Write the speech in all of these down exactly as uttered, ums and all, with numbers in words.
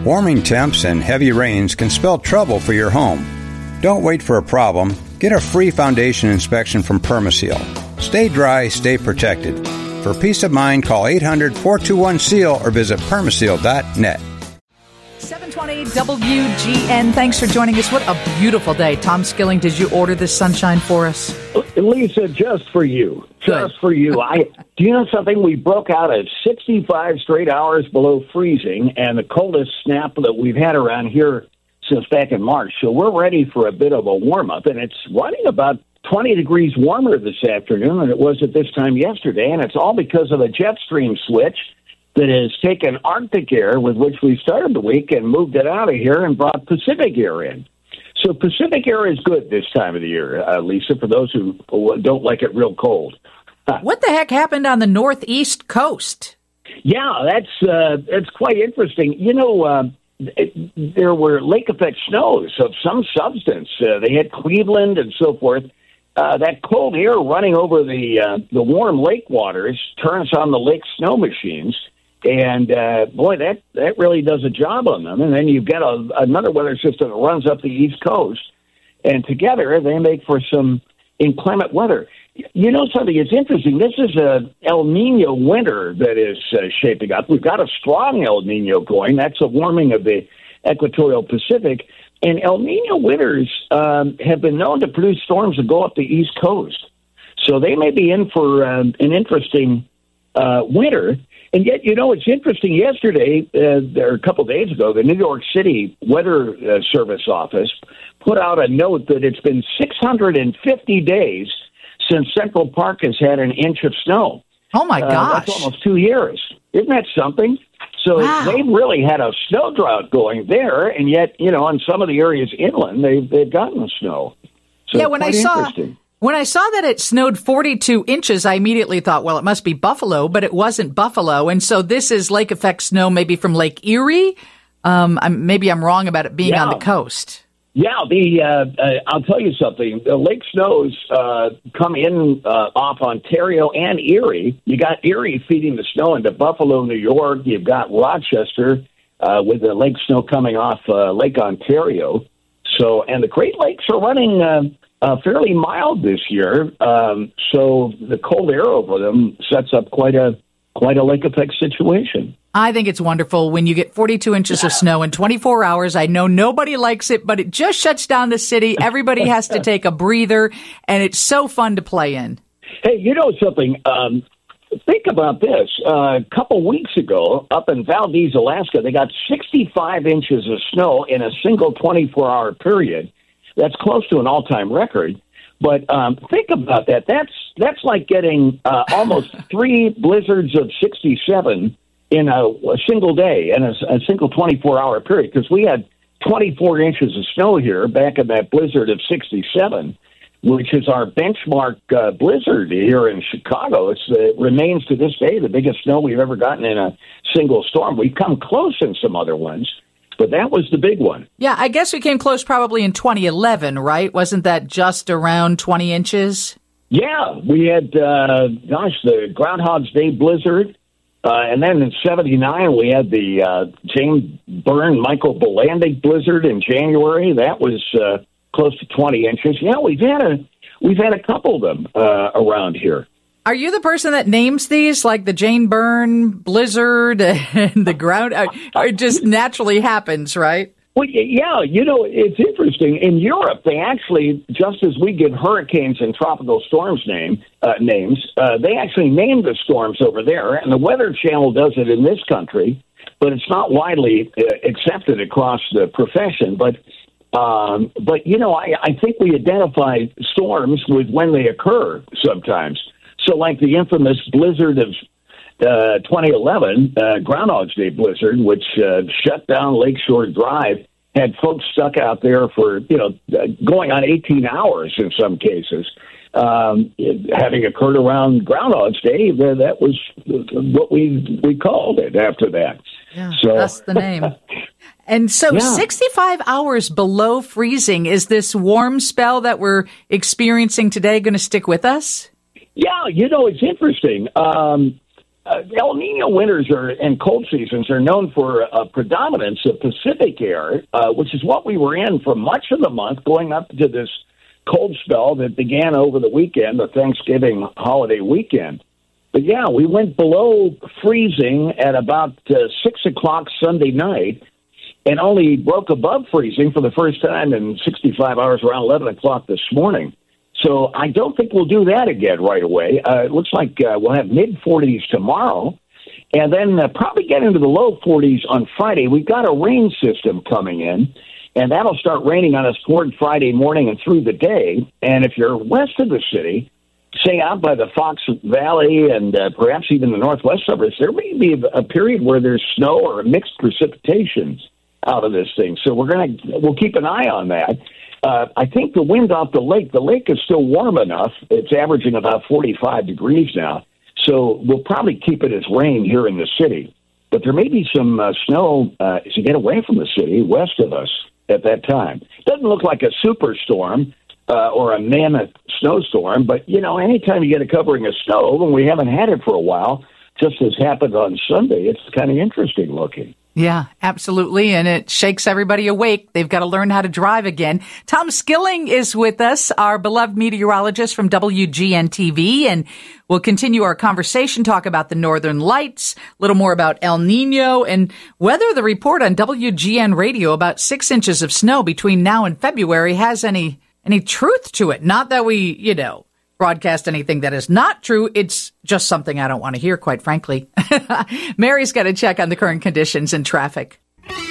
Warming temps and heavy rains can spell trouble for your home. Don't wait for a problem. Get a free foundation inspection from Permaseal. Stay dry, stay protected. For peace of mind, call eight hundred, four two one, S E A L or visit permaseal dot net. seven twenty W G N. Thanks for joining us. What a beautiful day. Tom Skilling, did you order this sunshine for us? Lisa, just for you. Just Good. for you. I do you know something? We broke out at sixty-five straight hours below freezing and the coldest snap that we've had around here since back in March. So we're ready for a bit of a warm-up, and it's running about twenty degrees warmer this afternoon than it was at this time yesterday, and it's all because of a jet stream switch that has taken Arctic air, with which we started the week, and moved it out of here and brought Pacific air in. So Pacific air is good this time of the year, uh, Lisa, for those who don't like it real cold. What the heck happened on the northeast coast? Yeah, that's uh, that's quite interesting. You know, uh, it, there were lake effect snows of some substance. Uh, they hit Cleveland and so forth. Uh, that cold air running over the uh, the warm lake waters turns on the lake snow machines. And, uh, boy, that, that really does a job on them. And then you've got a, another weather system that runs up the East Coast. And together they make for some inclement weather. You know something? It's interesting. This is a El Nino winter that is uh, shaping up. We've got a strong El Nino going. That's a warming of the equatorial Pacific. And El Nino winters um, have been known to produce storms that go up the East Coast. So they may be in for um, an interesting uh, winter. And yet, you know, it's interesting. Yesterday, uh, or a couple of days ago, the New York City Weather uh, Service office put out a note that it's been six hundred fifty days since Central Park has had an inch of snow. Oh, my uh, gosh. That's almost two years. Isn't that something? So wow. They've really had a snow drought going there, and yet, you know, in some of the areas inland, they've, they've gotten snow. So yeah, when I saw... When I saw that it snowed forty-two inches, I immediately thought, well, it must be Buffalo, but it wasn't Buffalo. And so this is lake effect snow maybe from Lake Erie. Um, I'm, maybe I'm wrong about it being yeah. on the coast. Yeah, the uh, uh, I'll tell you something. The lake snows uh, come in uh, off Ontario and Erie. You got Erie feeding the snow into Buffalo, New York. You've got Rochester uh, with the lake snow coming off uh, Lake Ontario. So, and the Great Lakes are running uh, uh, fairly mild this year. Um, so the cold air over them sets up quite a quite a lake effect situation. I think it's wonderful when you get forty-two inches of snow in twenty-four hours. I know nobody likes it, but it just shuts down the city. Everybody has to take a breather, and it's so fun to play in. Hey, you know something? Um, think about this. Uh, a couple weeks ago, up in Valdez, Alaska, they got sixty-five inches of snow in a single twenty-four hour period. That's close to an all-time record. But um, think about that. That's that's like getting uh, almost three blizzards of sixty-seven in a, a single day, in a, a single twenty-four hour period, because we had twenty-four inches of snow here back in that blizzard of sixty-seven, which is our benchmark uh, blizzard here in Chicago. It's, uh, it remains to this day the biggest snow we've ever gotten in a single storm. We've come close in some other ones, but that was the big one. Yeah, I guess we came close probably in twenty eleven, right? Wasn't that just around twenty inches? Yeah, we had, uh, gosh, the Groundhog's Day blizzard. Uh, and then in seventy-nine, we had the uh, James Byrne, Michael Bolandic blizzard in January. That was uh, close to twenty inches. Yeah, we've had a we've had a couple of them uh, around here. Are you the person that names these, like the Jane Byrne blizzard and the ground? It just naturally happens, right? Well, yeah, you know, it's interesting. In Europe, they actually, just as we give hurricanes and tropical storms name uh, names, uh, they actually name the storms over there. And the Weather Channel does it in this country, but it's not widely uh, accepted across the profession. But, um, but you know, I, I think we identify storms with when they occur sometimes. So like the infamous blizzard of uh, twenty eleven, uh, Groundhog's Day blizzard, which uh, shut down Lakeshore Drive, had folks stuck out there for, you know, uh, going on eighteen hours in some cases. Um, it, having occurred around Groundhog's Day, uh, that was what we we called it after that. Yeah, so, that's the name. And so yeah. sixty-five hours below freezing, is this warm spell that we're experiencing today going to stick with us? Yeah, you know, it's interesting. Um, uh, El Nino winters are and cold seasons are known for a predominance of Pacific air, uh, which is what we were in for much of the month, going up to this cold spell that began over the weekend, the Thanksgiving holiday weekend. But yeah, we went below freezing at about uh, six o'clock Sunday night, and only broke above freezing for the first time in sixty-five hours around eleven o'clock this morning. So I don't think we'll do that again right away. Uh, it looks like uh, we'll have mid-forties tomorrow, and then uh, probably get into the low forties on Friday. We've got a rain system coming in, and that'll start raining on us toward Friday morning and through the day. And if you're west of the city, say out by the Fox Valley and uh, perhaps even the northwest suburbs, there may be a period where there's snow or mixed precipitation out of this thing. So we're going to we'll keep an eye on that. Uh, I think the wind off the lake, the lake is still warm enough. It's averaging about forty-five degrees now. So we'll probably keep it as rain here in the city. But there may be some uh, snow uh, as you get away from the city west of us at that time. Doesn't look like a superstorm uh, or a mammoth snowstorm, but, you know, anytime you get a covering of snow, and we haven't had it for a while, just as happened on Sunday, it's kind of interesting looking. Yeah, absolutely. And it shakes everybody awake. They've got to learn how to drive again. Tom Skilling is with us, our beloved meteorologist from W G N T V. And we'll continue our conversation, talk about the Northern Lights, a little more about El Nino, and whether the report on W G N radio about six inches of snow between now and February has any any truth to it. Not that we, you know, broadcast anything that is not true. It's just something I don't want to hear, quite frankly. Mary's got to check on the current conditions and traffic.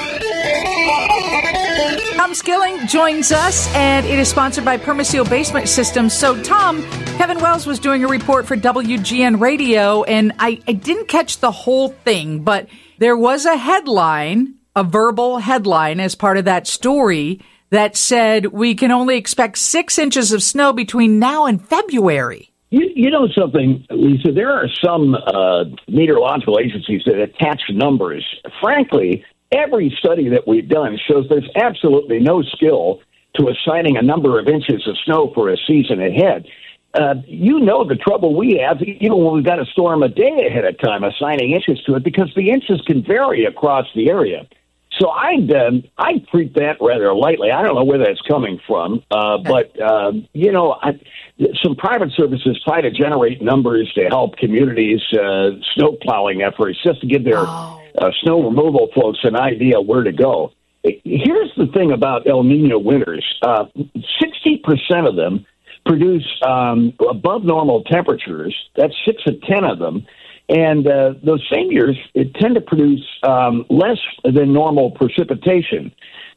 Tom Skilling joins us, and it is sponsored by Permaseal Basement Systems. So, Tom, Kevin Wells was doing a report for W G N Radio, and I, I didn't catch the whole thing, but there was a headline, a verbal headline as part of that story that said we can only expect six inches of snow between now and February. You, you know something, Lisa, there are some uh, meteorological agencies that attach numbers. Frankly, every study that we've done shows there's absolutely no skill to assigning a number of inches of snow for a season ahead. Uh, you know the trouble we have, even when we've got a storm a day ahead of time, assigning inches to it, because the inches can vary across the area. So I'd um, I'd treat that rather lightly. I don't know where that's coming from, uh, but uh, you know, I, some private services try to generate numbers to help communities' uh, snow plowing efforts, just to give their oh. uh, snow removal folks an idea where to go. Here's the thing about El Nino winters: uh, sixty percent of them produce um, above normal temperatures. That's six of ten of them. And uh, those same years it tend to produce um, less than normal precipitation.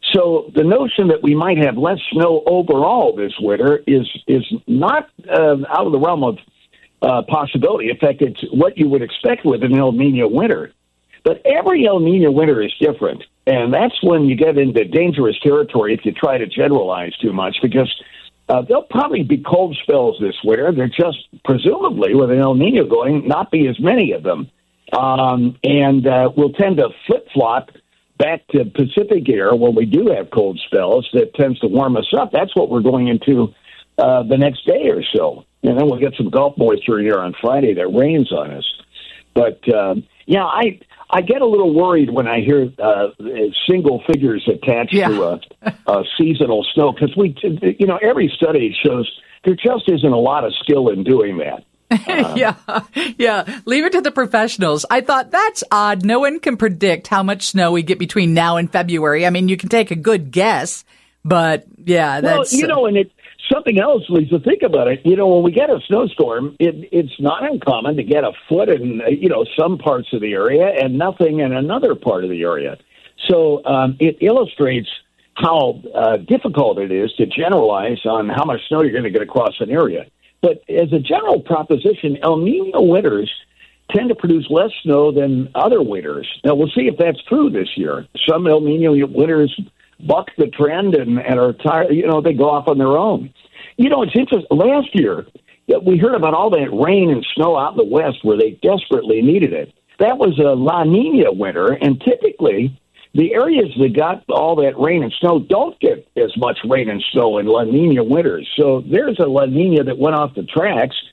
So the notion that we might have less snow overall this winter is is not uh, out of the realm of uh, possibility. In fact, it's what you would expect with an El Nino winter. But every El Nino winter is different, and that's when you get into dangerous territory if you try to generalize too much, because Uh, there'll probably be cold spells this winter. They're just, presumably, with an El Nino going, not be as many of them. Um, and uh, we'll tend to flip-flop back to Pacific air when we do have cold spells that tends to warm us up. That's what we're going into uh, the next day or so. And then we'll get some Gulf moisture here on Friday that rains on us. But, um, yeah, I... I get a little worried when I hear uh, single figures attached yeah. to a, a seasonal snow, because we, you know, every study shows there just isn't a lot of skill in doing that. Um, yeah, yeah. Leave it to the professionals. I thought that's odd. No one can predict how much snow we get between now and February. I mean, you can take a good guess, but yeah, that's well, you know, and it. Something else, Lisa, think about it. You know, when we get a snowstorm, it, it's not uncommon to get a foot in, you know, some parts of the area and nothing in another part of the area. So um, it illustrates how uh, difficult it is to generalize on how much snow you're going to get across an area. But as a general proposition, El Nino winters tend to produce less snow than other winters. Now, we'll see if that's true this year. Some El Nino winters buck the trend and, and are tired, you know, they go off on their own. You know, it's interesting. Last year, we heard about all that rain and snow out in the West where they desperately needed it. That was a La Nina winter, and typically the areas that got all that rain and snow don't get as much rain and snow in La Nina winters. So there's a La Nina that went off the tracks,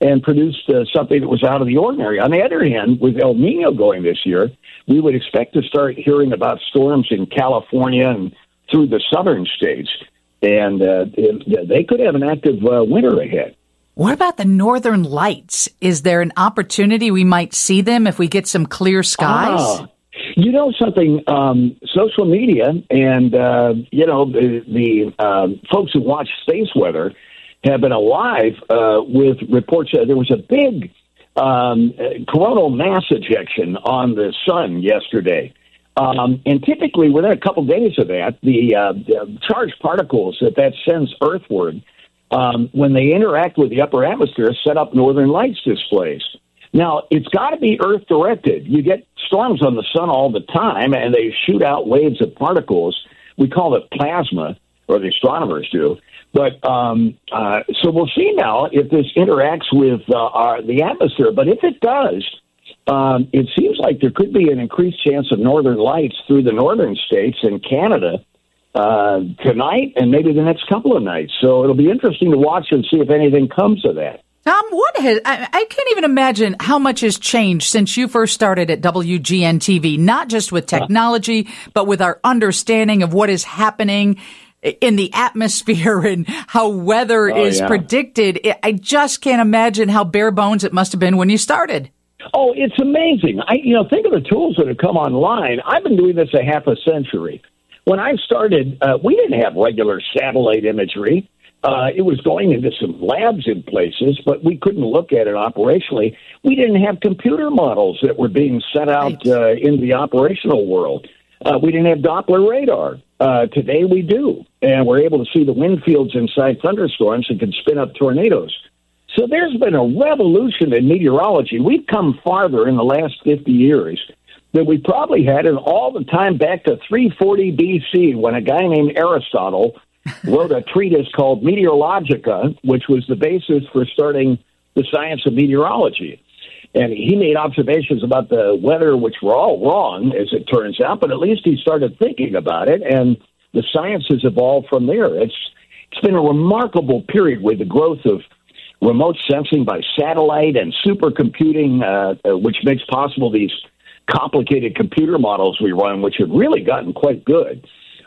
and produced uh, something that was out of the ordinary. On the other hand, with El Nino going this year, we would expect to start hearing about storms in California and through the southern states, and uh, they could have an active uh, winter ahead. What about the northern lights? Is there an opportunity we might see them if we get some clear skies? Ah, you know something, um, social media and, uh, you know, the, the uh, folks who watch space weather have been alive uh, with reports that there was a big um, coronal mass ejection on the sun yesterday. Um, and typically within a couple days of that, the, uh, the charged particles that that sends earthward, um, when they interact with the upper atmosphere, set up northern lights displays. Now, it's got to be Earth-directed. You get storms on the sun all the time, and they shoot out waves of particles. We call it plasma, or the astronomers do. But um, uh, so we'll see now if this interacts with uh, our, the atmosphere. But if it does, um, it seems like there could be an increased chance of northern lights through the northern states and Canada uh, tonight and maybe the next couple of nights. So it'll be interesting to watch and see if anything comes of that. Tom, what has, I, I can't even imagine how much has changed since you first started at W G N T V, not just with technology, but with our understanding of what is happening in the atmosphere and how weather oh, is yeah. predicted. I just can't imagine how bare bones it must have been when you started. Oh, it's amazing. I, you know, think of the tools that have come online. I've been doing this a half a century. When I started, uh, we didn't have regular satellite imagery. Uh, it was going into some labs in places, but we couldn't look at it operationally. We didn't have computer models that were being set out uh, in the operational world. Uh, we didn't have Doppler radar. Uh, today we do, and we're able to see the wind fields inside thunderstorms and can spin up tornadoes. So there's been a revolution in meteorology. We've come farther in the last fifty years than we probably had in all the time back to three forty B C when a guy named Aristotle wrote a treatise called Meteorologica, which was the basis for starting the science of meteorology. And he made observations about the weather, which were all wrong, as it turns out, but at least he started thinking about it, and the science has evolved from there. It's It's been a remarkable period with the growth of remote sensing by satellite and supercomputing, uh, which makes possible these complicated computer models we run, which have really gotten quite good.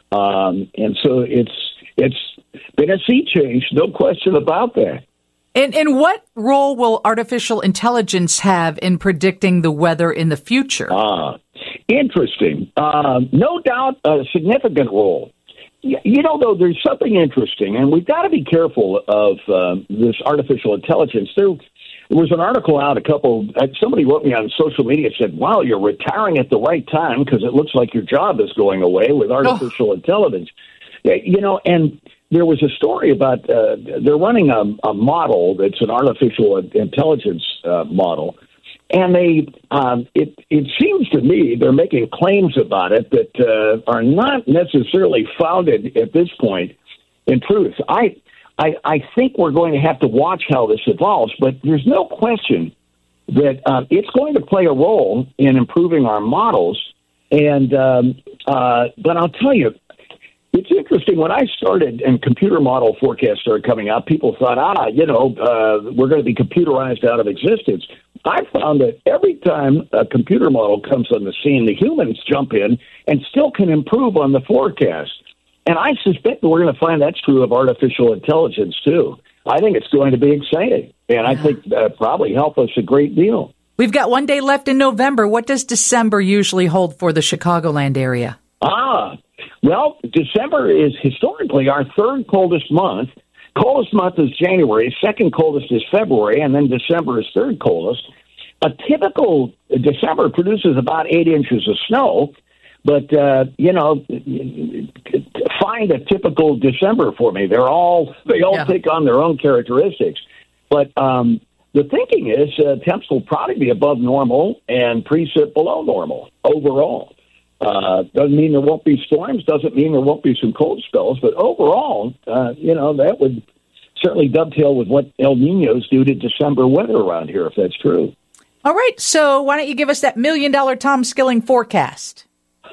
Um, and so it's it's been a sea change, no question about that. And, and what role will artificial intelligence have in predicting the weather in the future? Ah, interesting. Uh, no doubt a significant role. You know, though, there's something interesting, and we've got to be careful of uh, this artificial intelligence. There, there was an article out a couple, somebody wrote me on social media and said, wow, you're retiring at the right time because it looks like your job is going away with artificial oh. intelligence. You know, and there was a story about uh, they're running a, a model that's an artificial intelligence uh, model, and they um, it it seems to me they're making claims about it that uh, are not necessarily founded at this point in truth. I, I I think we're going to have to watch how this evolves, but there's no question that uh, it's going to play a role in improving our models. And um, uh, but I'll tell you. It's interesting. When I started and computer model forecasts started coming out, people thought, ah, you know, uh, we're going to be computerized out of existence. I found that every time a computer model comes on the scene, the humans jump in and still can improve on the forecast. And I suspect that we're going to find that's true of artificial intelligence, too. I think it's going to be exciting, and I think uh, probably help us a great deal. We've got one day left in November. What does December usually hold for the Chicagoland area? Ah, well, December is historically our third coldest month. Coldest month is January, second coldest is February, and then December is third coldest. A typical December produces about eight inches of snow, but, uh, you know, find a typical December for me. They're all, they all yeah. take on their own characteristics. But um, the thinking is uh, temps will probably be above normal and precip below normal overall. Uh, doesn't mean there won't be storms, doesn't mean there won't be some cold spells, but overall, uh, you know, that would certainly dovetail with what El Niños do to December weather around here, if that's true. All right, so why don't you give us that million-dollar Tom Skilling forecast? Ha!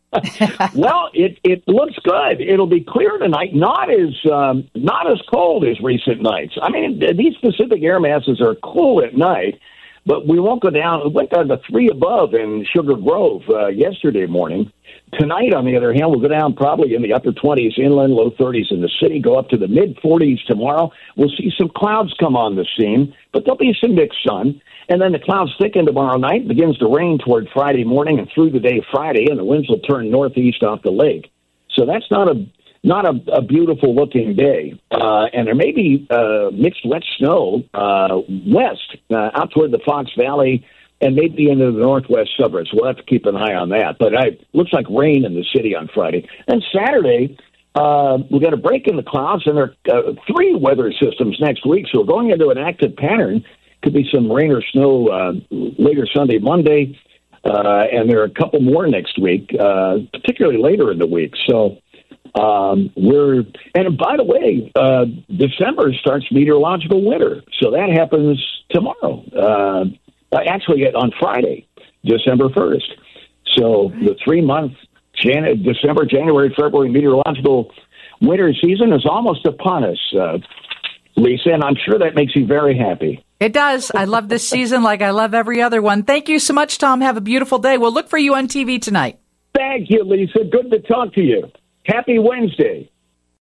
Well, it it looks good. It'll be clear tonight. Not as um, not as cold as recent nights. I mean, these Pacific air masses are cool at night, but we won't go down. It went down to three above in Sugar Grove uh, yesterday morning. Tonight, on the other hand, we'll go down probably in the upper twenties inland, low thirties in the city, go up to the mid-forties tomorrow. We'll see some clouds come on the scene, but there'll be some mixed sun. And then the clouds thicken tomorrow night, begins to rain toward Friday morning and through the day Friday, and the winds will turn northeast off the lake. So that's not a not a, a beautiful-looking day. Uh, and there may be uh, mixed wet snow uh, west, uh, out toward the Fox Valley, and maybe into the northwest suburbs. We'll have to keep an eye on that. But it looks like rain in the city on Friday. And Saturday, uh, we've got a break in the clouds, and there are uh, three weather systems next week. So we're going into an active pattern. Could be some rain or snow uh, later Sunday, Monday, uh, and there are a couple more next week, uh, particularly later in the week. So um, we're, and by the way, uh, December starts meteorological winter. So that happens tomorrow. Uh, Actually, on Friday, December first. So the three-month Jan- December, January, February meteorological winter season is almost upon us, uh, Lisa, and I'm sure that makes you very happy. It does. I love this season like I love every other one. Thank you so much, Tom. Have a beautiful day. We'll look for you on T V tonight. Thank you, Lisa. Good to talk to you. Happy Wednesday.